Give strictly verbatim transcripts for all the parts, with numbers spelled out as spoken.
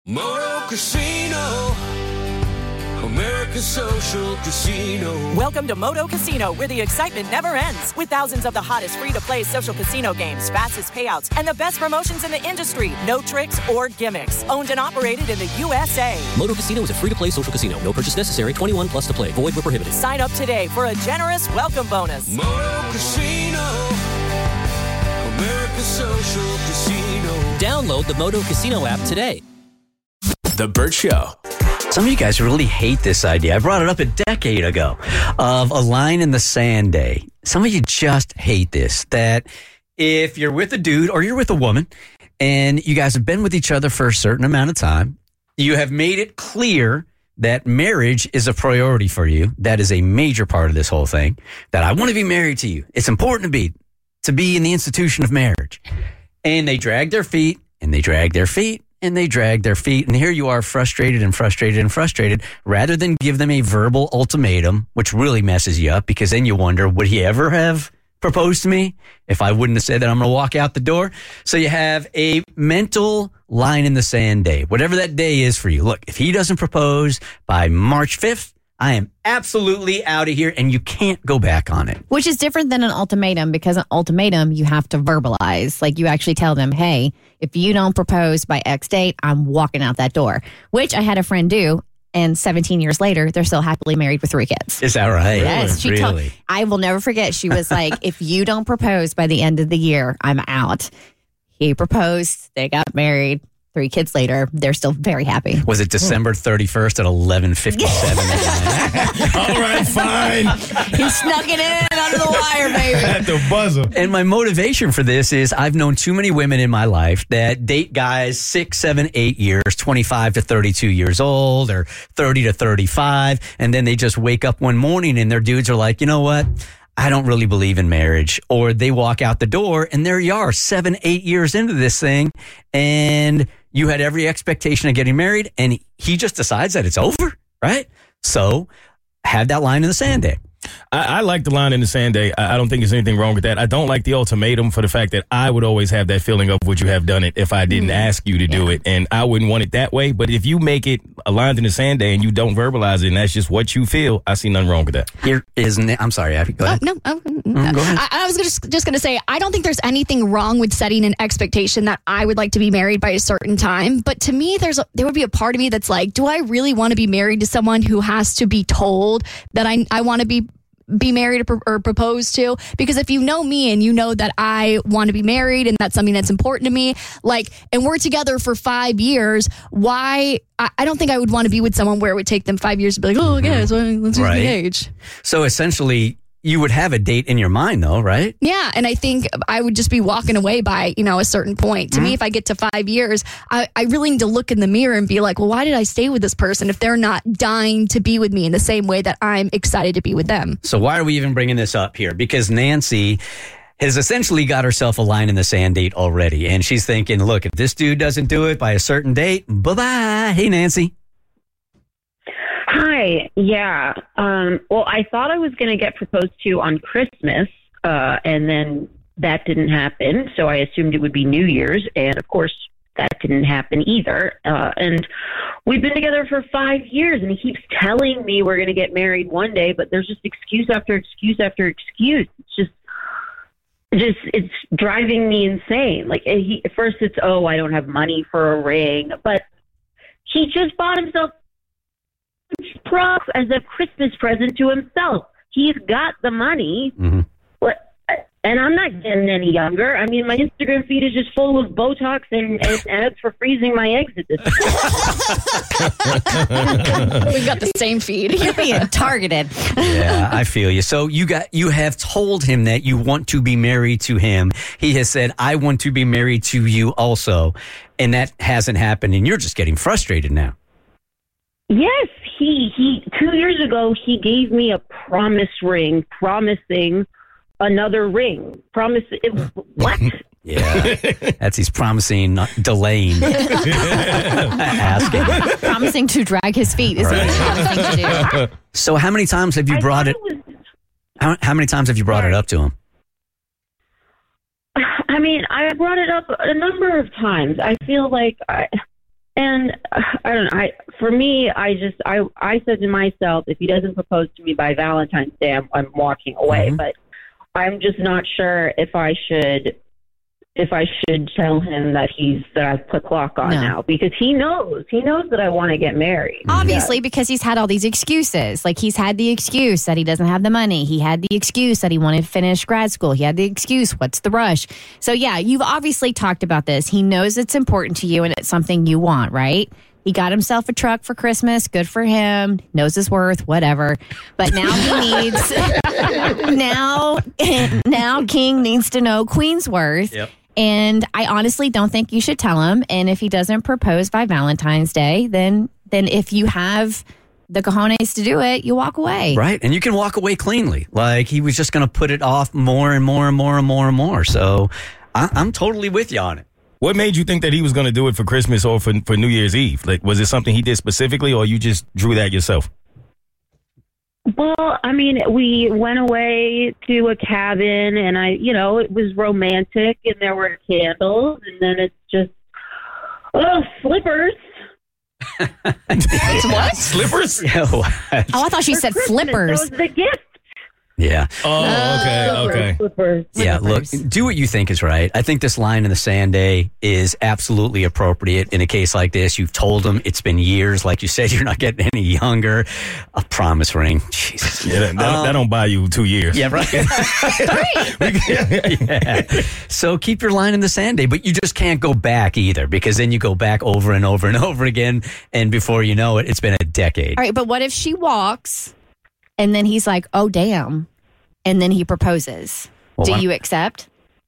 Moto Casino, America's social casino. Welcome to Moto Casino, where the excitement never ends. With thousands of the hottest free-to-play social casino games, fastest payouts, and the best promotions in the industry. No tricks or gimmicks. Owned and operated in the U S A. Moto Casino is a free-to-play social casino. No purchase necessary. twenty-one plus to play. Void where prohibited. Sign up today for a generous welcome bonus. Moto Casino, America's social casino. Download the Moto Casino app today. The Burt Show. Some of you guys really hate this idea. I brought it up a decade ago of a line in the sand day. Some of you just hate this, that if you're with a dude or you're with a woman and you guys have been with each other for a certain amount of time, you have made it clear that marriage is a priority for you. That is a major part of this whole thing, that I want to be married to you. It's important to be, to be in the institution of marriage. And they drag their feet and they drag their feet. And they drag their feet, and here you are frustrated and frustrated and frustrated, rather than give them a verbal ultimatum, which really messes you up, because then you wonder, would he ever have proposed to me if I wouldn't have said that I'm going to walk out the door? So you have a mental line in the sand day, whatever that day is for you. Look, if he doesn't propose by March fifth, I am absolutely out of here, and you can't go back on it. Which is different than an ultimatum, because an ultimatum you have to verbalize. Like, you actually tell them, hey, if you don't propose by X date, I'm walking out that door. Which I had a friend do, and seventeen years later, they're still happily married with three kids. Is that right? Yes. She really? Told, I will never forget. She was like, if you don't propose by the end of the year, I'm out. He proposed. They got married. Three kids later, they're still very happy. Was it December thirty-first at eleven fifty-seven? All right, fine. He snuck it in under the wire, baby. At the buzzer. And my motivation for this is I've known too many women in my life that date guys six, seven, eight years, twenty-five to thirty-two years old, or thirty to thirty-five, and then they just wake up one morning and their dudes are like, you know what? I don't really believe in marriage. Or they walk out the door and there you are, seven, eight years into this thing, and you had every expectation of getting married, and he just decides that it's over, right? So have that line in the sand day. I, I like the line in the sand day. I, I don't think there's anything wrong with that. I don't like the ultimatum for the fact that I would always have that feeling of, would you have done it if I didn't mm. ask you to yeah. do it? And I wouldn't want it that way. But if you make it a line in the sand day and you don't verbalize it and that's just what you feel, I see nothing wrong with that. Here isn't it? I'm sorry, Abby. Go ahead. No, no. Mm, go ahead. I, I was just, just going to say, I don't think there's anything wrong with setting an expectation that I would like to be married by a certain time. But to me, there's a, there would be a part of me that's like, do I really want to be married to someone who has to be told that I, I want to be be married or, or proposed to? Because if you know me and you know that I want to be married and that's something that's important to me, like, and we're together for five years, why, I, I don't think I would want to be with someone where it would take them five years to be like, oh, yeah, so let's right. engage. So essentially, you would have a date in your mind, though, right? Yeah, and I think I would just be walking away by, you know, a certain point. To mm-hmm. me, if I get to five years, I, I really need to look in the mirror and be like, well, why did I stay with this person if they're not dying to be with me in the same way that I'm excited to be with them? So why are we even bringing this up here? Because Nancy has essentially got herself a line in the sand date already, and she's thinking, look, if this dude doesn't do it by a certain date, bye-bye. Hey, Nancy. Hi. Yeah. Um, well, I thought I was going to get proposed to on Christmas, uh, and then that didn't happen. So I assumed it would be New Year's. And of course, that didn't happen either. Uh, and we've been together for five years, and he keeps telling me we're going to get married one day, but there's just excuse after excuse after excuse. It's just, just, it's driving me insane. Like, he, at first it's, oh, I don't have money for a ring, but he just bought himself props as a Christmas present to himself. He's got the money, mm-hmm. but, and I'm not getting any younger. I mean, my Instagram feed is just full of Botox and, and ads for freezing my eggs at this point. We've got the same feed. You're being targeted. Yeah, I feel you. So you got you have told him that you want to be married to him. He has said, I want to be married to you also. And that hasn't happened, and you're just getting frustrated now. Yes, he, he, two years ago, he gave me a promise ring, promising another ring. Promise, it, what? Yeah, that's he's promising, not delaying. Asking. Promising to drag his feet is right. Promising to do. So how many times have you I brought it, it was, how, how many times have you brought it up to him? I mean, I brought it up a number of times. I feel like I... And uh, I don't know. I for me, I just I I said to myself, if he doesn't propose to me by Valentine's Day, I'm, I'm walking away. Mm-hmm. But I'm just not sure if I should if I should tell him that he's that I've put clock on No. now, because he knows he knows that I want to get married. Obviously, because he's had all these excuses. Like, he's had the excuse that he doesn't have the money. He had the excuse that he wanted to finish grad school. He had the excuse, what's the rush? So, yeah, you've obviously talked about this. He knows it's important to you and it's something you want, right? He got himself a truck for Christmas. Good for him. Knows his worth, whatever. But now he needs, now, now King needs to know Queen's worth. Yep. And I honestly don't think you should tell him. And if he doesn't propose by Valentine's Day, then then if you have the cojones to do it, you walk away. Right. And you can walk away cleanly. Like, he was just going to put it off more and more and more and more and more. So I, I'm totally with you on it. What made you think that he was going to do it for Christmas or for, for New Year's Eve? Like, was it something he did specifically, or you just drew that yourself? Well, I mean, we went away to a cabin, and I, you know, it was romantic, and there were candles, and then it's just, oh, slippers. It's what? Slippers? Yeah, what? Oh, I thought she said Christmas, flippers. That was the gift. Yeah. Oh, okay, okay. Slippers. Yeah, look, Slippers. do what you think is right. I think this line in the sand day is absolutely appropriate in a case like this. You've told him it's been years. Like you said, you're not getting any younger. A promise ring. Jesus. Yeah, that, that, Um, that don't buy you two years. Yeah, right. Yeah. So keep your line in the sand day, but you just can't go back either, because then you go back over and over and over again. And before you know it, it's been a decade. All right, but what if she walks and then he's like, oh, damn. And then he proposes. Well, Do why- you accept?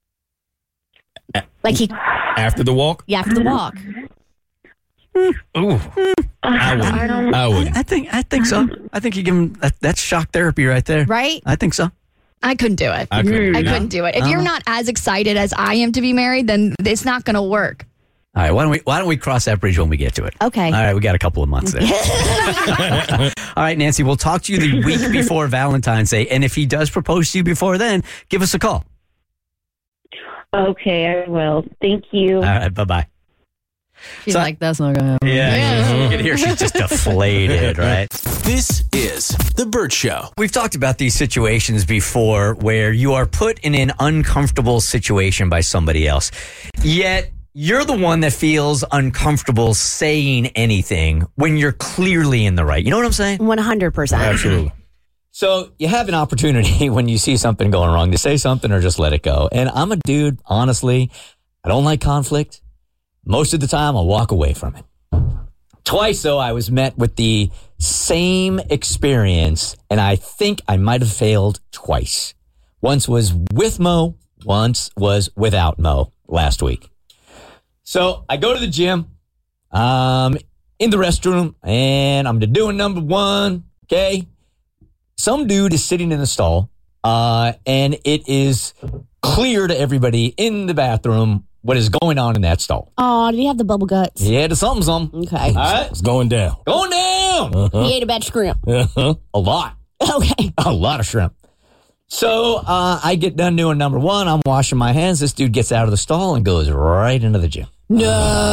Like he, After the walk? yeah, after the walk. Ooh. I wouldn't. I don't- I wouldn't. I think I think so. I think you give him that, that's shock therapy right there. Right? I think so. I couldn't do it. I couldn't. I do that. couldn't do it. If you're Uh-huh. not as excited as I am to be married, then it's not going to work. All right, why don't we why don't we cross that bridge when we get to it? Okay. All right, we got a couple of months there. All right, Nancy, we'll talk to you the week before Valentine's Day, and if he does propose to you before then, give us a call. Okay, I will. Thank you. All right, bye bye. She's So- like, that's not going to happen. Yeah, you can hear she's just deflated, right? This is The Burt Show. We've talked about these situations before where you are put in an uncomfortable situation by somebody else, yet you're the one that feels uncomfortable saying anything when you're clearly in the right. You know what I'm saying? one hundred percent. Absolutely. So you have an opportunity when you see something going wrong to say something or just let it go. And I'm a dude, honestly, I don't like conflict. Most of the time, I'll walk away from it. Twice, though, I was met with the same experience, and I think I might have failed twice. Once was with Mo, once was without Mo last week. So I go to the gym, um, in the restroom, and I'm doing number one, okay? Some dude is sitting in the stall, uh, and it is clear to everybody in the bathroom what is going on in that stall. Oh, did he have the bubble guts? Yeah, to something, something. Okay. All right, It's going down. going down. He ate a batch of shrimp. Uh-huh. A lot, Okay. a lot of shrimp. So uh, I get done doing number one. I'm washing my hands. This dude gets out of the stall and goes right into the gym. No.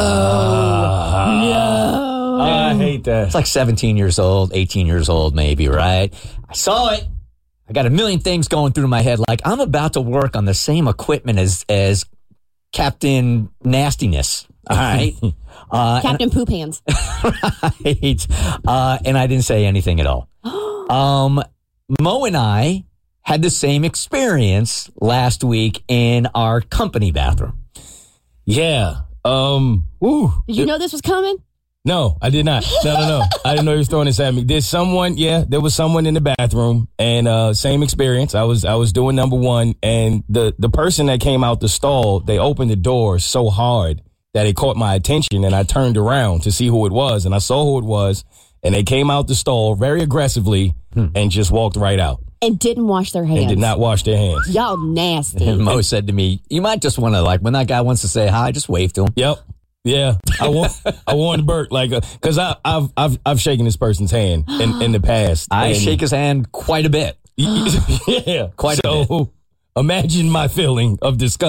no. I hate that. It's like seventeen years old, eighteen years old, maybe, right? I saw it. I got a million things going through my head. Like, I'm about to work on the same equipment as as Captain Nastiness. All right. Uh, Captain Poop Hands. right. Uh, and I didn't say anything at all. Um, Mo and I had the same experience last week in our company bathroom. Yeah. Um. Woo. Did you know this was coming? No, I did not. No, no, no. I didn't know he was throwing this at me. There's someone, yeah, there was someone in the bathroom, and uh, same experience. I was I was doing number one, and the, the person that came out the stall, they opened the door so hard that it caught my attention, and I turned around to see who it was, and I saw who it was, and they came out the stall very aggressively and just walked right out And didn't wash their hands. and did not wash their hands. Y'all nasty. And Mo said to me, you might just want to, like, when that guy wants to say hi, just wave to him. Yep. Yeah, I want I warned Burt, like, because I I've I've I've shaken this person's hand in, in the past. I and- shake his hand quite a bit. yeah, Quite a so, imagine my feeling of disgust.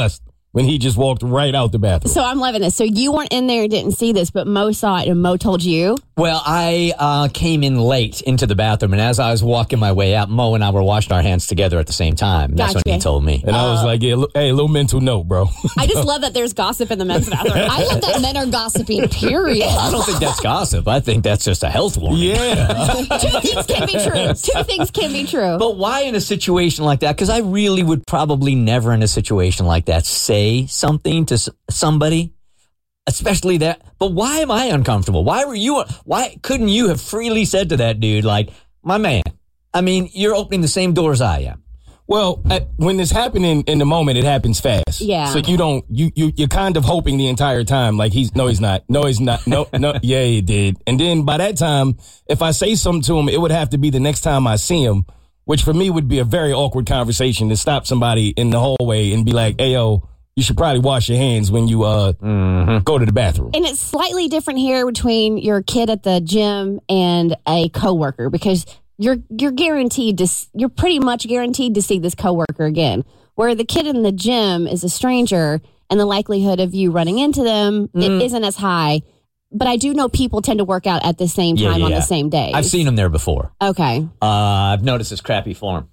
when he just walked right out the bathroom. So I'm loving this. So you weren't in there and didn't see this, but Mo saw it and Mo told you? Well, I uh, came in late into the bathroom, and as I was walking my way out, Mo and I were washing our hands together at the same time. That's Gotcha. when he told me. And I was like, yeah, look, hey, a little mental note, bro. I just love that there's gossip in the men's bathroom. I love that men are gossiping, period. I don't think that's gossip. I think that's just a health warning. Yeah. Two things can be true. Two things can be true. But why in a situation like that? Because I really would probably never in a situation like that say something to s- somebody, especially that. But why am I uncomfortable? Why were you? Why couldn't you have freely said to that dude, like, my man, I mean, you're opening the same doors I am. Well, at, when it's happening in the moment, it happens fast. Yeah. So you don't, you, you, you're kind of hoping the entire time, like he's, no, he's not. No, he's not. No, no. Yeah, he did. And then by that time, if I say something to him, it would have to be the next time I see him, which for me would be a very awkward conversation to stop somebody in the hallway and be like, hey, yo, you should probably wash your hands when you uh mm-hmm. go to the bathroom. And it's slightly different here between your kid at the gym and a coworker because you're you're guaranteed to you're pretty much guaranteed to see this coworker again. Where the kid in the gym is a stranger, and the likelihood of you running into them mm. it isn't as high. But I do know people tend to work out at the same time yeah, yeah. on the same day. I've seen him there before. Okay. Uh, I've noticed his crappy form.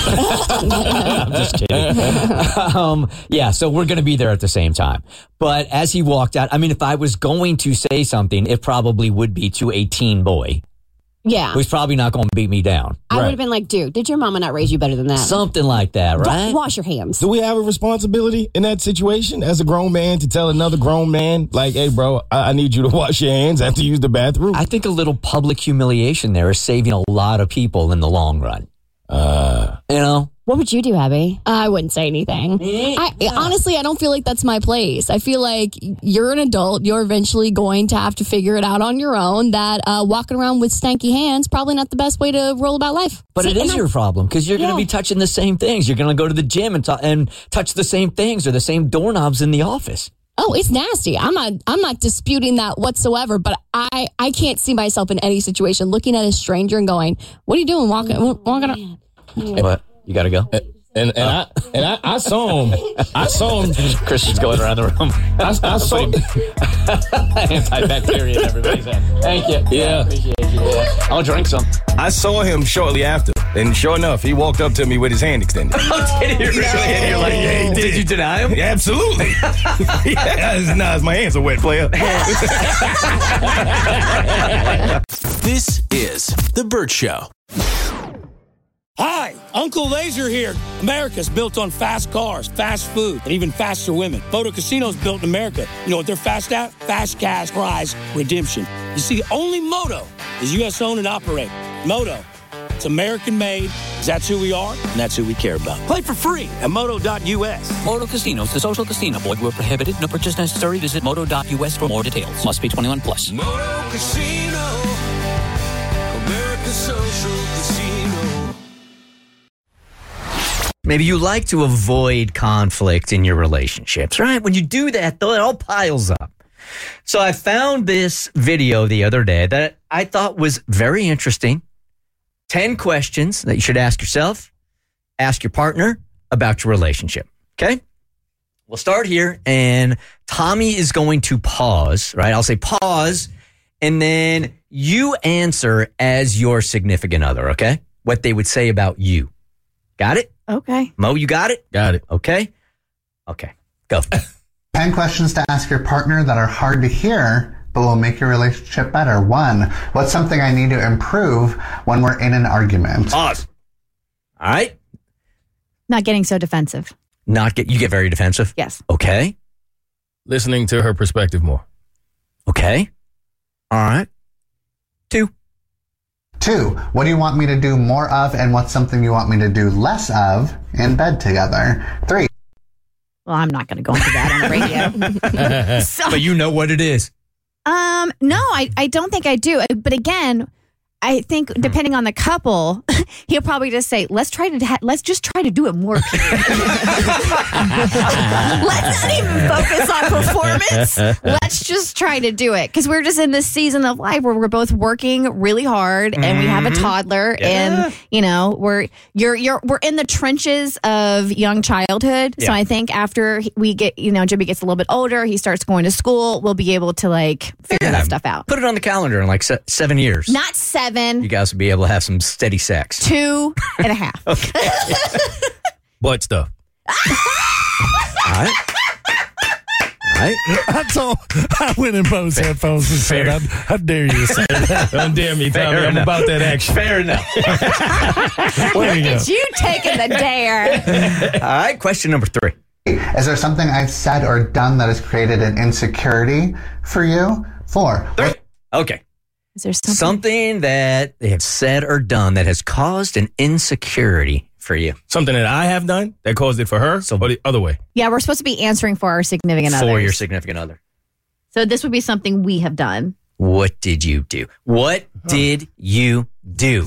I'm just kidding. um, yeah, so we're going to be there at the same time. But as he walked out, I mean, if I was going to say something, it probably would be to a teen boy. Yeah. Who's probably not going to beat me down. I right. would have been like, dude, did your mama not raise you better than that? Something like that, right? Wash your hands. Do we have a responsibility in that situation as a grown man to tell another grown man, like, hey, bro, I, I need you to wash your hands after you use the bathroom? I think a little public humiliation there is saving a lot of people in the long run. Uh, you know? What would you do, Abby? I wouldn't say anything. I, honestly, I don't feel like that's my place. I feel like you're an adult. You're eventually going to have to figure it out on your own. That uh, walking around with stanky hands probably not the best way to roll about life. But See, it is I, your problem because you're yeah. going to be touching the same things. You're going to go to the gym and, t- and touch the same things or the same doorknobs in the office. Oh, it's nasty. I'm not. I'm not disputing that whatsoever. But I, I can't see myself in any situation looking at a stranger and going, "What are you doing? Walking, walking." Around? What? You got to go. And and I and I, I saw him. I saw him. Christian's going around the room. I, I saw antibacterial. Everybody's at. Thank you. Yeah. I appreciate you. Yeah. I'll drink some. I saw him shortly after, and sure enough, he walked up to me with his hand extended. Oh, did he really? And you're like, yeah, he did. Did you deny him? Yeah, absolutely. yeah, nah, my hands are wet, player. This is The Bert Show. Hi, Uncle Laser here. America's built on fast cars, fast food, and even faster women. Moto Casino's built in America. You know what they're fast at? Fast cash prize redemption. You see, only Moto is U S owned and operated. Moto, it's American made. That's who we are, and that's who we care about. Play for free at moto dot U S. Moto Casinos, the social casino. Void where prohibited. No purchase necessary. Visit moto dot U S for more details. Must be twenty-one plus. Moto Casino, America's social casino. Maybe you like to avoid conflict in your relationships, right? When you do that, though, it all piles up. So I found this video the other day that I thought was very interesting. ten questions that you should ask yourself, ask your partner about your relationship, okay? We'll start here, and Tommy is going to pause, right? I'll say pause, and then you answer as your significant other, okay? What they would say about you. Got it? Okay. Mo, you got it? Got it. Okay. Okay. Go. ten questions to ask your partner that are hard to hear, but will make your relationship better. One, what's something I need to improve when we're in an argument? Pause. All right. Not getting so defensive. Not get, you get very defensive? Yes. Okay. Listening to her perspective more. Okay. All right. Two. Two, what do you want me to do more of, and what's something you want me to do less of in bed together? Three. Well, I'm not going to go into that on the radio. so, but you know what it is. Um, no, I, I don't think I do. But again, I think depending on the couple, he'll probably just say, "Let's try to ha- let's just try to do it more." Let's not even focus on performance. Let's just try to do it because we're just in this season of life where we're both working really hard and we have a toddler, Yeah. and you know we're you're you're we're in the trenches of young childhood. So Yeah. I think after we get you know Jimmy gets a little bit older, he starts going to school, we'll be able to like figure Yeah. that stuff out. Put it on the calendar in like se- seven years. Not seven. You guys will be able to have some steady sex. Two and a half. Butt stuff. All right. All right. I told, I went in Bo's headphones and said, how, how dare you say that? Don't dare me, Fair Tommy. I'm enough. about that action. Fair enough. There you go. It's you taking the dare. All right. Question number three. Is there something I've said or done that has created an insecurity for you? Four. Three. Okay. Is there something? Something that they have said or done that has caused an insecurity for you. Something that I have done that caused it for her, So- or the other way. Yeah, we're supposed to be answering for our significant others. For your significant other. So this would be something we have done. What did you do? What did you do?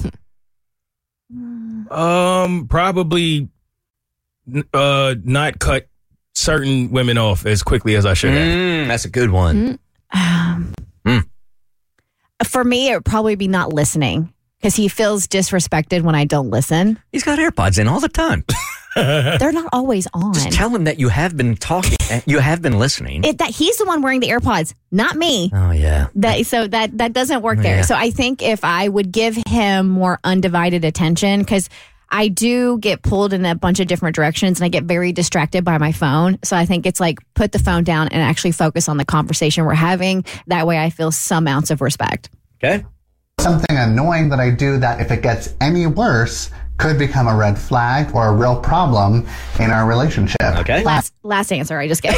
Um, probably uh, not cut certain women off as quickly as I should have. Mm, that's a good one. Um, Mm. For me, it would probably be not listening because he feels disrespected when I don't listen. He's got AirPods in all the time. They're not always on. Just tell him that you have been talking. You have been listening. It, that he's the one wearing the AirPods, not me. Oh, yeah. That so that that doesn't work there. Yeah. So I think if I would give him more undivided attention, because I do get pulled in a bunch of different directions and I get very distracted by my phone. So I think it's like put the phone down and actually focus on the conversation we're having. That way I feel some ounce of respect. Okay. Something annoying that I do that if it gets any worse could become a red flag or a real problem in our relationship. Okay. Last last answer I just gave.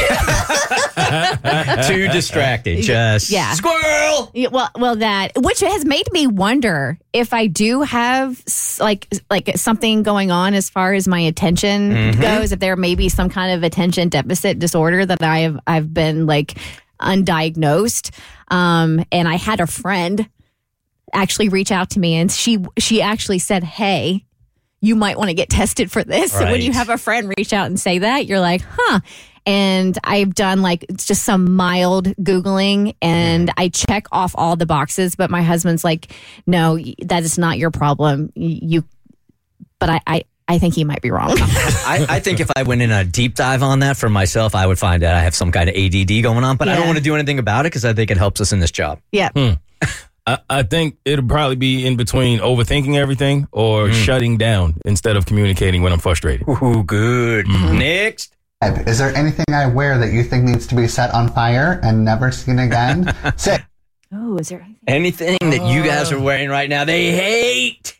Too distracted. Just Yeah. squirrel. Yeah, well, well, that which has made me wonder if I do have s- like like something going on as far as my attention Mhm. goes. If there may be some kind of attention deficit disorder that I have I've been like undiagnosed. Um, and I had a friend actually reach out to me, and she she actually said, "Hey, you might want to get tested for this." So when you Right. have a friend reach out and say that, you're like, huh. And I've done like it's just some mild Googling and I check off all the boxes, but my husband's like, no, that is not your problem. You, but I, I, I think he might be wrong. I, I think if I went in a deep dive on that for myself, I would find out I have some kind of A D D going on, but I don't Yeah. want to do anything about it because I think it helps us in this job. Yeah. Hmm. I, I think it'll probably be in between overthinking everything or shutting down instead of communicating when I'm frustrated. Ooh, good. Next. Is there anything I wear that you think needs to be set on fire and never seen again? Six. Oh, is there anything? Anything that you guys are wearing right now, they hate.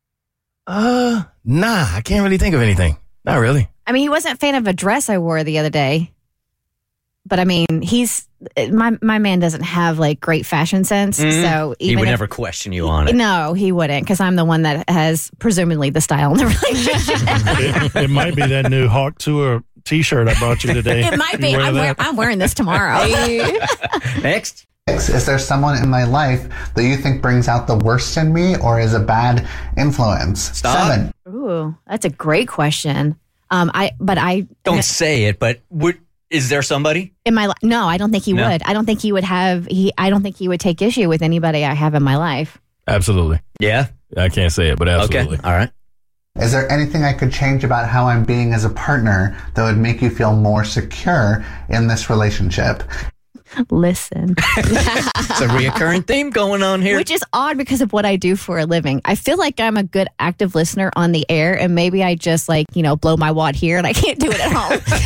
Uh, nah, I can't really think of anything. Not really. I mean, he wasn't a fan of a dress I wore the other day, but I mean, he's my my man doesn't have like great fashion sense, Mhm. so He even would if- never question you on it. No, he wouldn't, because I'm the one that has presumably the style in the relationship. It, it might be that new Hawk Tour T-shirt I brought you today. It might be. You wear I'm, wear, that? I'm wearing this tomorrow. Next. Is there someone in my life that you think brings out the worst in me or is a bad influence? Stop. Seven. Ooh, that's a great question. Um, I but I Don't say it, but would is there somebody? in my li- no, I don't think he No. would. I don't think he would have. He. I don't think he would take issue with anybody I have in my life. Absolutely. Yeah. I can't say it, but absolutely. Okay. All right. Is there anything I could change about how I'm being as a partner that would make you feel more secure in this relationship? Listen, It's a reoccurring theme going on here. which is odd because of what I do for a living. I feel like I'm a good active listener on the air, and maybe I just like you know blow my wad here, and I can't do it at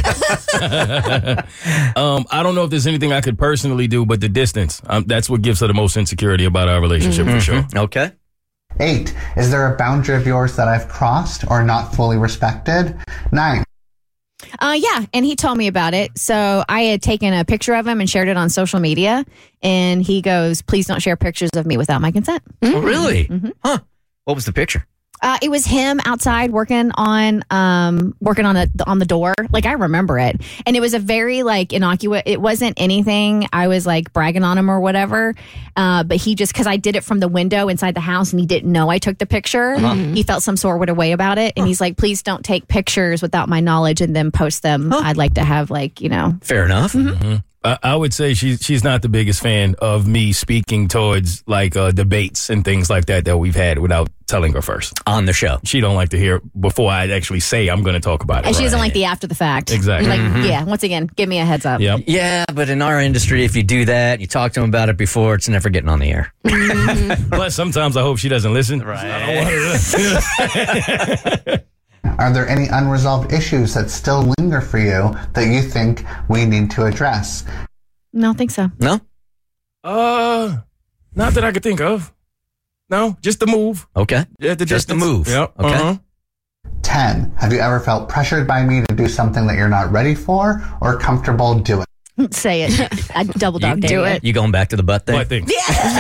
home. um, I don't know if there's anything I could personally do, but the distance. Um, that's what gives her the most insecurity about our relationship for sure. Okay. Eight. Is there a boundary of yours that I've crossed or not fully respected? Nine. Uh, yeah, and he told me about it. So I had taken a picture of him and shared it on social media, and he goes, "Please don't share pictures of me without my consent." Oh, really? Mhm. Huh. What was the picture? Uh, it was him outside working on um working on the on the door. Like I remember it, and it was a very like innocuous. It wasn't anything I was like bragging on him or whatever. Uh, but he just because I did it from the window inside the house, and he didn't know I took the picture. Uh-huh. He felt some sort of way about it, and he's like, "Please don't take pictures without my knowledge and then post them. Huh. I'd like to have like you know." Fair enough. Mm-hmm. Mm-hmm. I, I would say she's she's not the biggest fan of me speaking towards like uh, debates and things like that that we've had without telling her first on the show. She don't like to hear before I actually say I'm going to talk about it. And she right. doesn't like the after the fact. Exactly. Like, Mm-hmm. yeah. Once again, give me a heads up. Yep. Yeah, but in our industry, if you do that, you talk to them about it before, it's never getting on the air. Plus, sometimes I hope she doesn't listen. Right. I don't want her to. Are there any unresolved issues that still linger for you that you think we need to address? No, I think so. No? Uh, not that I could think of. No, just the move. Okay. Yeah, the just the distance. move. Yep. Okay. Uh-huh. ten. Have you ever felt pressured by me to do something that you're not ready for or comfortable doing? Say it. I double dog dare do you. it. You going back to the butt thing? Butt thing.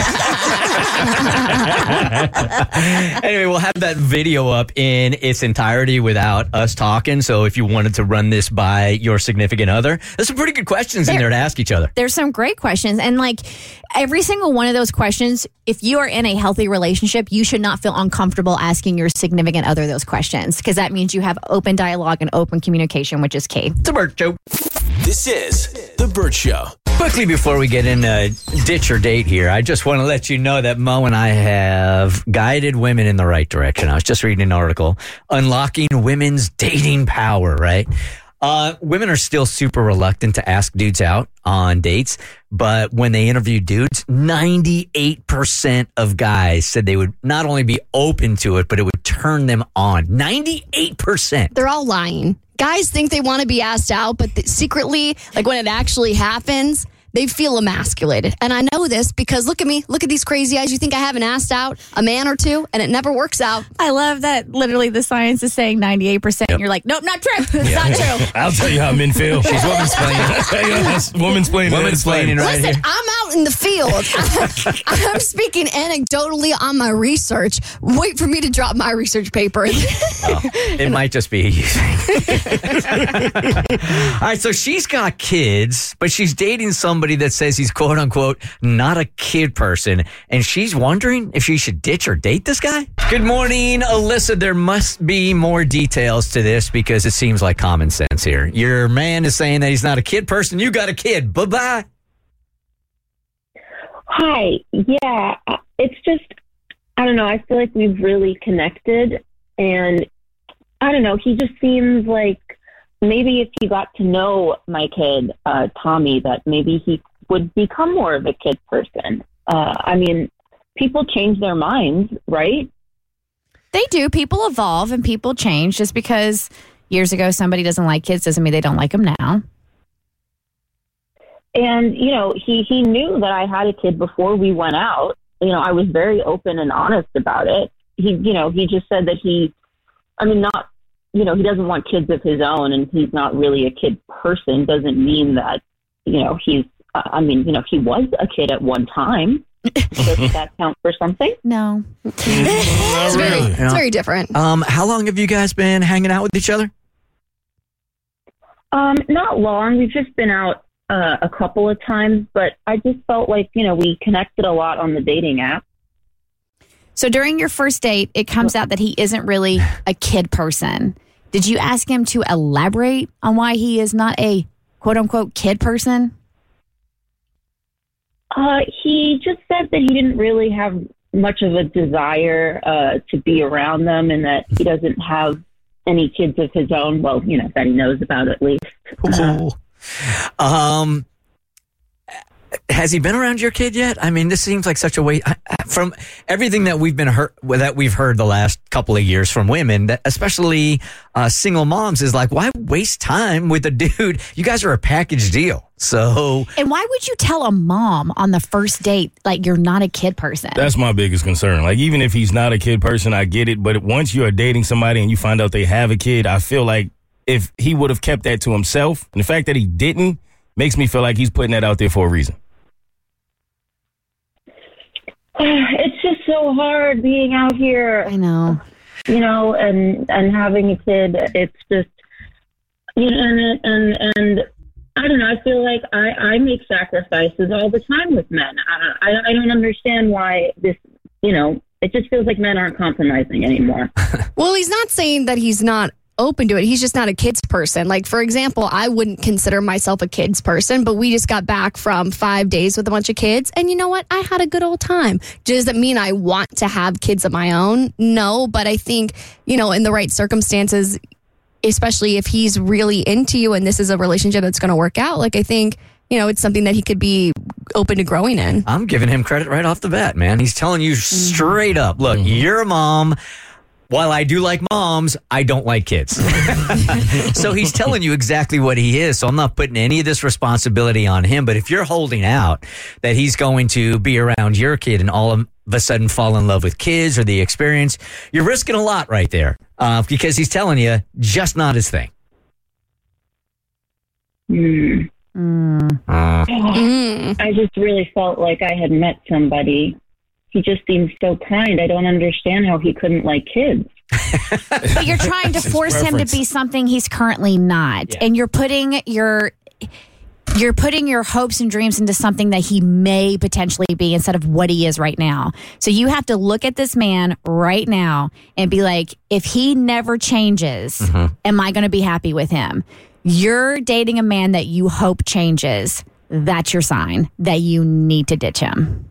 Anyway, we'll have that video up in its entirety without us talking. So if you wanted to run this by your significant other, there's some pretty good questions in there to ask each other. There's some great questions. And like every single one of those questions, if you are in a healthy relationship, you should not feel uncomfortable asking your significant other those questions because that means you have open dialogue and open communication, which is key. It's a Bert Show. This is The Bert Show. Quickly before we get into ditch or date here, I just want to let you know that Mo and I have guided women in the right direction. I was just reading an article, Unlocking Women's Dating Power, right? Uh, women are still super reluctant to ask dudes out on dates, but when they interview dudes, ninety-eight percent of guys said they would not only be open to it, but it would turn them on. ninety-eight percent. They're all lying. Guys think they want to be asked out, but th- secretly, like when it actually happens, they feel emasculated. And I know this because look at me. Look at these crazy eyes. You think I haven't asked out a man or two, and it never works out. I love that literally the science is saying ninety-eight percent. Yep. And you're like, nope, not true. It's Yeah. not true. I'll tell you how men feel. She's woman's playing. Woman's playing. Woman's playing right Listen, here. I'm out in the field. I'm speaking anecdotally on my research. Wait for me to drop my research paper. Oh, it might just be you. All right, so she's got kids, but she's dating somebody that says he's quote unquote not a kid person, and she's wondering if she should ditch or date this guy. Good morning, Alyssa. There must be more details to this because it seems like common sense here. Your man is saying that he's not a kid person. You got a kid. Bye bye. Hi. Yeah, uh, it's just, I don't know. I feel like we've really connected. And I don't know. He just seems like maybe if he got to know my kid, uh, Tommy, that maybe he would become more of a kid person. Uh, I mean, people change their minds, right? They do. People evolve and people change. Just because years ago somebody doesn't like kids doesn't mean they don't like them now. And, you know, he, he knew that I had a kid before we went out. You know, I was very open and honest about it. He, you know, he just said that he, I mean, not, you know, he doesn't want kids of his own and he's not really a kid person. Doesn't mean that, you know, he's, uh, I mean, you know, he was a kid at one time. Does that count for something? No. It's very, really. it's very different. Um, how long have you guys been hanging out with each other? Um, not long. We've just been out uh, a couple of times, but I just felt like, you know, we connected a lot on the dating app. So during your first date, it comes out that he isn't really a kid person. Did you ask him to elaborate on why he is not a quote unquote kid person? Uh, he just said that he didn't really have much of a desire uh, to be around them and that he doesn't have any kids of his own. Well, you know, that he knows about at least. Uh, Um, has he been around your kid yet? I mean, this seems like such a way from everything that we've been heard, that we've heard the last couple of years from women, that especially uh, single moms, is like, why waste time with a dude? You guys are a package deal. So, and why would you tell a mom on the first date like you're not a kid person? That's my biggest concern. Like, even if he's not a kid person, I get it. But once you are dating somebody and you find out they have a kid, I feel like if he would have kept that to himself, and the fact that he didn't makes me feel like he's putting that out there for a reason. It's just so hard being out here. I know. you know, and, and having a kid, it's just, you know, and, and, and I don't know, I feel like I, I make sacrifices all the time with men. I, I, I don't understand why this, you know, it just feels like men aren't compromising anymore. Well, he's not saying that he's not open to it. He's just not a kids person. Like, for example, I wouldn't consider myself a kids person, but we just got back from five days with a bunch of kids. And you know what? I had a good old time. Does that mean I want to have kids of my own? No, but I think, you know, in the right circumstances, especially if he's really into you and this is a relationship that's going to work out, like, I think, you know, it's something that he could be open to growing in. I'm giving him credit right off the bat, man. He's telling you straight up, look, mm-hmm. you're a mom. While I do like moms, I don't like kids. So he's telling you exactly what he is. So I'm not putting any of this responsibility on him. But if you're holding out that he's going to be around your kid and all of a sudden fall in love with kids or the experience, you're risking a lot right there uh, because he's telling you just not his thing. Mm. Mm. Uh, Mm. I just really felt like I had met somebody. He just seems so kind. I don't understand how he couldn't like kids. But you're trying to force him to be something he's currently not. Yeah. And you're putting your you're putting your hopes and dreams into something that he may potentially be instead of what he is right now. So you have to look at this man right now and be like, if he never changes, mm-hmm. am I going to be happy with him? You're dating a man that you hope changes. That's your sign that you need to ditch him.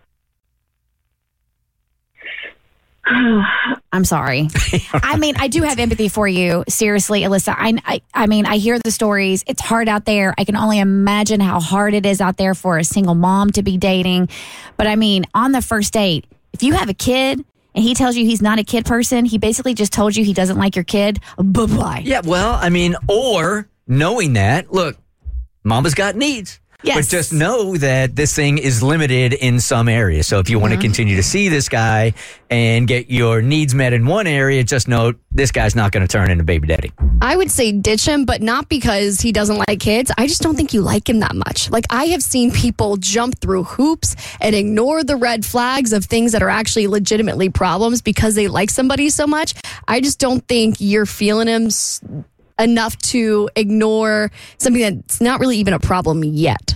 I'm sorry. I mean, I do have empathy for you. Seriously, Alyssa. I, I, I mean, I hear the stories. It's hard out there. I can only imagine how hard it is out there for a single mom to be dating. But I mean, on the first date, if you have a kid and he tells you he's not a kid person, he basically just told you he doesn't like your kid. Bye-bye. Yeah, well, I mean, or knowing that, look, mama's got needs. Yes. But just know that this thing is limited in some areas. So if you want Mm-hmm. to continue to see this guy and get your needs met in one area, just know this guy's not going to turn into baby daddy. I would say ditch him, but not because he doesn't like kids. I just don't think you like him that much. Like, I have seen people jump through hoops and ignore the red flags of things that are actually legitimately problems because they like somebody so much. I just don't think you're feeling him s- enough to ignore something that's not really even a problem yet.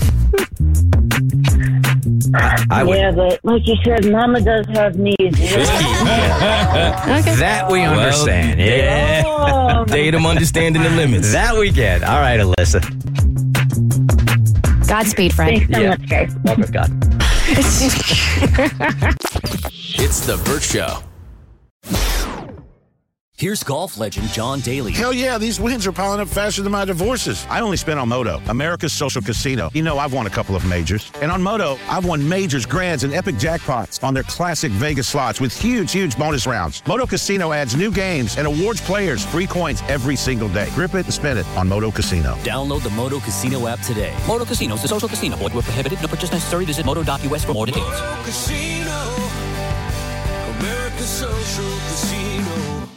I, I would. Yeah, but like you said, mama does have needs. Okay. That we understand. Well, yeah. Oh, Date him understanding the limits. That we get. All right, Alyssa. Godspeed, friend. Thanks so Yeah. much, guys. Oh, my God. It's The Burt Show. Here's golf legend John Daly. Hell yeah, these wins are piling up faster than my divorces. I only spent on Moto, America's social casino. You know, I've won a couple of majors. And on Moto, I've won majors, grands, and epic jackpots on their classic Vegas slots with huge, huge bonus rounds. Moto Casino adds new games and awards players free coins every single day. Grip it and spin it on Moto Casino. Download the Moto Casino app today. Moto Casino is a social casino. Void where prohibited. No purchase necessary. Visit moto dot u s for more details. Moto Casino, America's social casino.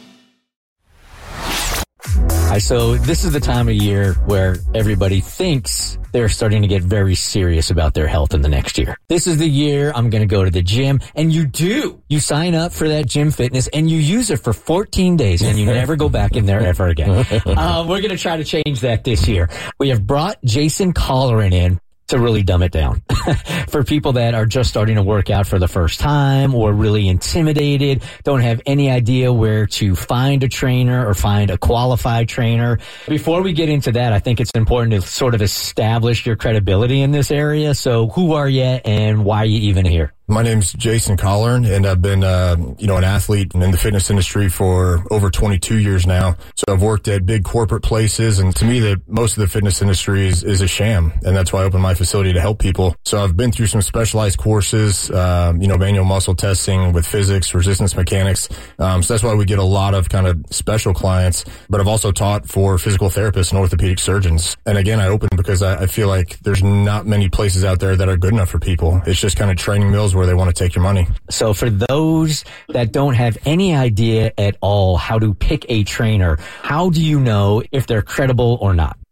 Right, so this is the time of year where everybody thinks they're starting to get very serious about their health in the next year. This is the year I'm going to go to the gym, and you do. You sign up for that gym fitness, and you use it for fourteen days, and you never go back in there ever again. Uh, we're going to try to change that this year. We have brought Jason Colleran in to really dumb it down for people that are just starting to work out for the first time or really intimidated, don't have any idea where to find a trainer or find a qualified trainer. Before we get into that, I think it's important to sort of establish your credibility in this area. So who are you and why are you even here? My name's Jason Colleran, and I've been, uh, you know, an athlete in the fitness industry for over twenty-two years now. So I've worked at big corporate places, and to me, the most of the fitness industry is, is a sham, and that's why I opened my facility to help people. So I've been through some specialized courses, um, you know, manual muscle testing with physics, resistance mechanics. Um, so that's why we get a lot of kind of special clients. But I've also taught for physical therapists and orthopedic surgeons. And again, I opened because I, I feel like there's not many places out there that are good enough for people. It's just kind of training mills where they want to take your money. So for those that don't have any idea at all how to pick a trainer, how do you know if they're credible or not?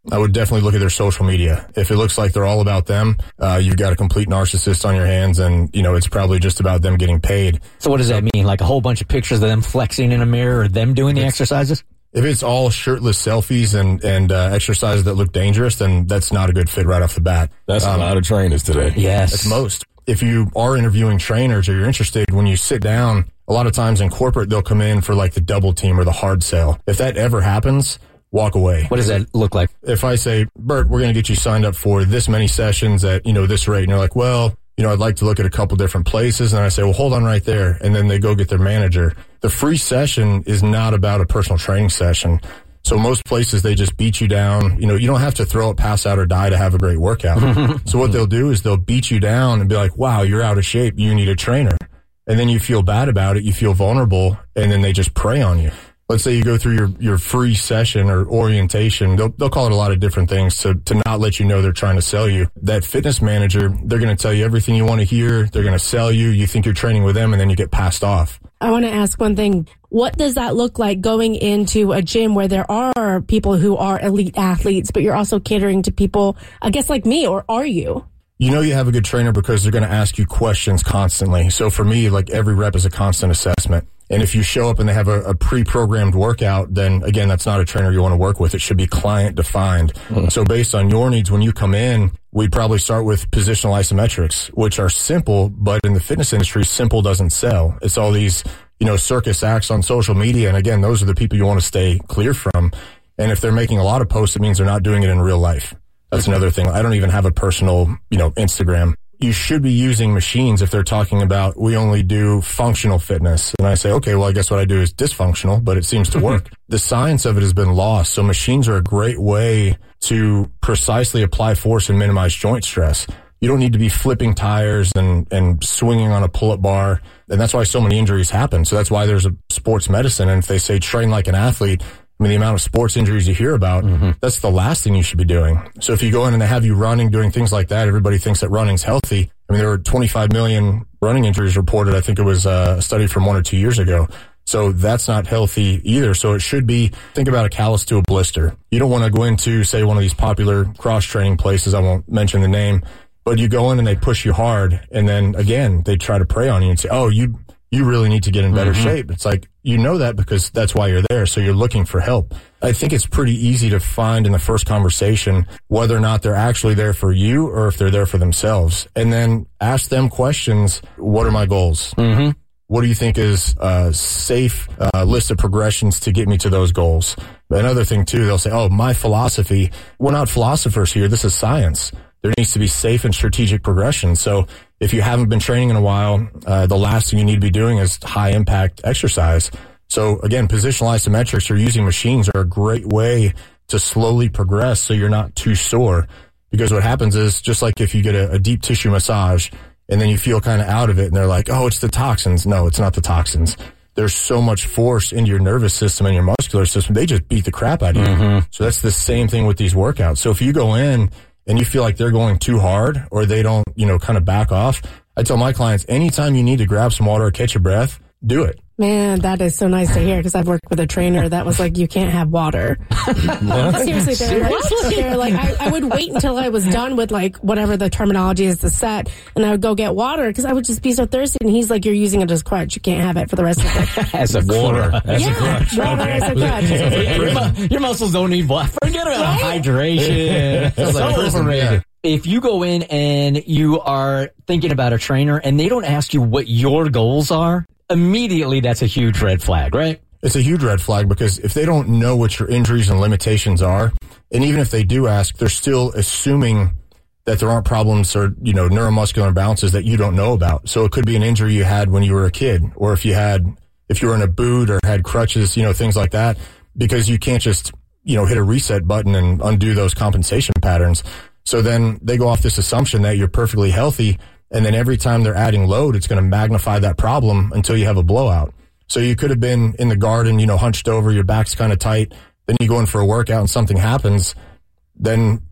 I would definitely look at their social media. If it looks like they're all about them, uh, you've got a complete narcissist on your hands, and, you know, it's probably just about them getting paid. So what does that mean? Like a whole bunch of pictures of them flexing in a mirror or them doing the exercises? If it's all shirtless selfies and, and uh, exercises that look dangerous, then that's not a good fit right off the bat. That's um, a lot of trainers today. Yes. That's most. If you are interviewing trainers or you're interested, when you sit down, a lot of times in corporate, they'll come in for like the double team or the hard sell. If that ever happens, walk away. What does that look like? If I say, Bert, we're going to get you signed up for this many sessions at, you know, this rate, and you're like, well, you know, I'd like to look at a couple different places. And I say, well, hold on right there. And then they go get their manager. The free session is not about a personal training session. So most places, they just beat you down. You know, you don't have to throw up, pass out, or die to have a great workout. So what they'll do is they'll beat you down and be like, wow, you're out of shape. You need a trainer. And then you feel bad about it. You feel vulnerable. And then they just prey on you. Let's say you go through your, your free session or orientation. They'll, they'll call it a lot of different things to, to not let you know they're trying to sell you. That fitness manager, they're going to tell you everything you want to hear. They're going to sell you. You think you're training with them, and then you get passed off. I want to ask one thing. What does that look like going into a gym where there are people who are elite athletes, but you're also catering to people, I guess, like me, or are you? You know you have a good trainer because they're going to ask you questions constantly. So for me, like every rep is a constant assessment. And if you show up and they have a, a pre-programmed workout, then again, that's not a trainer you want to work with. It should be client defined. Mm. So based on your needs, when you come in, we'd probably start with positional isometrics, which are simple, but in the fitness industry, simple doesn't sell. It's all these, you know, circus acts on social media. And again, those are the people you want to stay clear from. And if they're making a lot of posts, it means they're not doing it in real life. That's another thing. I don't even have a personal, you know, Instagram. You should be using machines if they're talking about, we only do functional fitness. And I say, okay, well, I guess what I do is dysfunctional, but it seems to work. The science of it has been lost. So machines are a great way to precisely apply force and minimize joint stress. You don't need to be flipping tires and, and swinging on a pull-up bar. And that's why so many injuries happen. So that's why there's a sports medicine. And if they say train like an athlete, I mean, the amount of sports injuries you hear about, mm-hmm. that's the last thing you should be doing. So if you go in and they have you running, doing things like that, everybody thinks that running's healthy. I mean, there were twenty-five million running injuries reported. I think it was a study from one or two years ago. So that's not healthy either. So it should be, think about a callus to a blister. You don't want to go into, say, one of these popular cross-training places. I won't mention the name, but you go in and they push you hard. And then again, they try to prey on you and say, oh, you, you really need to get in better mm-hmm. shape. It's like, you know that because that's why you're there. So you're looking for help. I think it's pretty easy to find in the first conversation whether or not they're actually there for you or if they're there for themselves. And then ask them questions. What are my goals? Mm-hmm. What do you think is a safe uh, list of progressions to get me to those goals? Another thing too, they'll say, oh, my philosophy. We're not philosophers here. This is science. There needs to be safe and strategic progression. So if you haven't been training in a while, uh, the last thing you need to be doing is high impact exercise. So again, positional isometrics or using machines are a great way to slowly progress so you're not too sore. Because what happens is, just like if you get a, a deep tissue massage and then you feel kind of out of it and they're like, oh, it's the toxins. No, it's not the toxins. There's so much force into your nervous system and your muscular system. They just beat the crap out of you. Mm-hmm. So that's the same thing with these workouts. So if you go in and you feel like they're going too hard or they don't, you know, kind of back off, I tell my clients, anytime you need to grab some water or catch your breath, do it. Man, that is so nice to hear because I've worked with a trainer that was like, you can't have water. Seriously, they're like, they're like I, I would wait until I was done with like whatever the terminology is to set, and I would go get water because I would just be so thirsty. And he's like, you're using it as crutch. You can't have it for the rest of the As a water. As yeah, a crutch. water as a crutch. your, mu- your muscles don't need water. Forget about right? hydration. It's so like, overrated. If you go in and you are thinking about a trainer and they don't ask you what your goals are, immediately that's a huge red flag, right? It's a huge red flag because if they don't know what your injuries and limitations are, and even if they do ask, they're still assuming that there aren't problems or, you know, neuromuscular imbalances that you don't know about. So it could be an injury you had when you were a kid, or if you had, if you were in a boot or had crutches, you know, things like that, because you can't just, you know, hit a reset button and undo those compensation patterns. So then they go off this assumption that you're perfectly healthy. And then every time they're adding load, it's going to magnify that problem until you have a blowout. So you could have been in the garden, you know, hunched over, your back's kind of tight. Then you go in for a workout and something happens. Then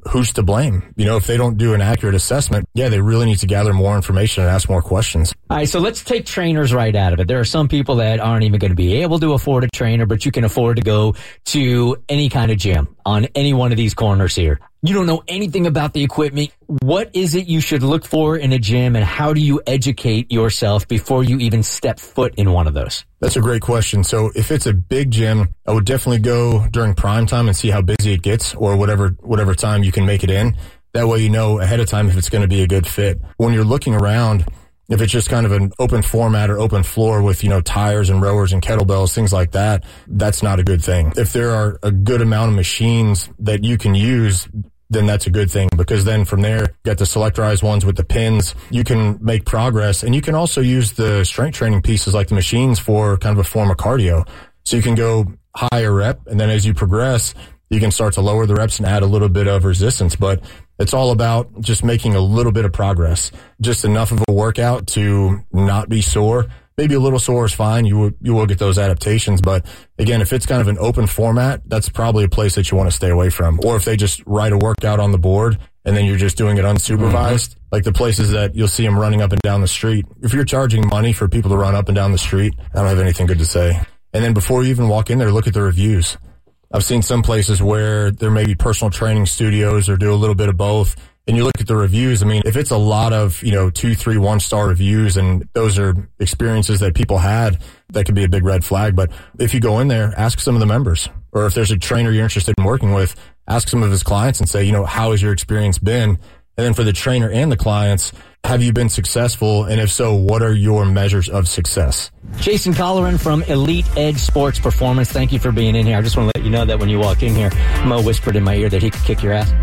who's to blame? You know, if they don't do an accurate assessment, yeah, they really need to gather more information and ask more questions. All right, so let's take trainers right out of it. There are some people that aren't even going to be able to afford a trainer, but you can afford to go to any kind of gym on any one of these corners here. You don't know anything about the equipment. What is it you should look for in a gym, and how do you educate yourself before you even step foot in one of those? That's a great question. So if it's a big gym, I would definitely go during prime time and see how busy it gets, or whatever whatever time you can make it in. That way you know ahead of time if it's going to be a good fit. When you're looking around, if it's just kind of an open format or open floor with, you know, tires and rowers and kettlebells, things like that, that's not a good thing. If there are a good amount of machines that you can use, then that's a good thing, because then from there, you got the selectorized ones with the pins. You can make progress, and you can also use the strength training pieces like the machines for kind of a form of cardio. So you can go higher rep, and then as you progress, you can start to lower the reps and add a little bit of resistance. But it's all about just making a little bit of progress, just enough of a workout to not be sore. Maybe a little sore is fine. You will, you will get those adaptations. But again, if it's kind of an open format, that's probably a place that you want to stay away from. Or if they just write a workout on the board and then you're just doing it unsupervised, mm-hmm. like the places that you'll see them running up and down the street. If you're charging money for people to run up and down the street, I don't have anything good to say. And then before you even walk in there, look at the reviews. I've seen some places where there may be personal training studios or do a little bit of both. And you look at the reviews, I mean, if it's a lot of, you know, two, three, one star reviews, and those are experiences that people had, that could be a big red flag. But if you go in there, ask some of the members, or if there's a trainer you're interested in working with, ask some of his clients and say, you know, how has your experience been? And then for the trainer and the clients, have you been successful? And if so, what are your measures of success? Jason Colleran from Elite Edge Sports Performance, thank you for being in here. I just want to let you know that when you walked in here, Mo whispered in my ear that he could kick your ass.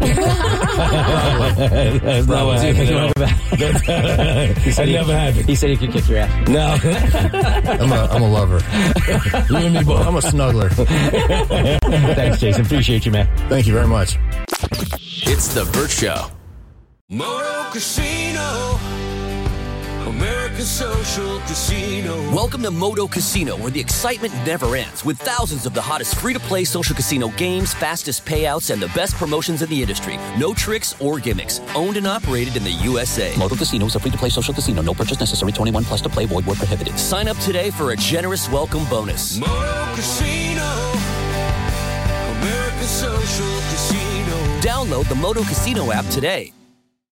That's not what happened. He said That he, never happened. He said he could kick your ass. No. I'm a, I'm a lover. You and me both. I'm a snuggler. Thanks, Jason. Appreciate you, man. Thank you very much. It's The Burt Show. Moto Casino, America's social casino. Welcome to Moto Casino, where the excitement never ends, with thousands of the hottest free-to-play social casino games, fastest payouts, and the best promotions in the industry. No tricks or gimmicks. Owned and operated in the U S A. Moto Casino is a free-to-play social casino. No purchase necessary. twenty-one plus to play. Void where prohibited. Sign up today for a generous welcome bonus. Moto Casino, America's social casino. Download the Moto Casino app today.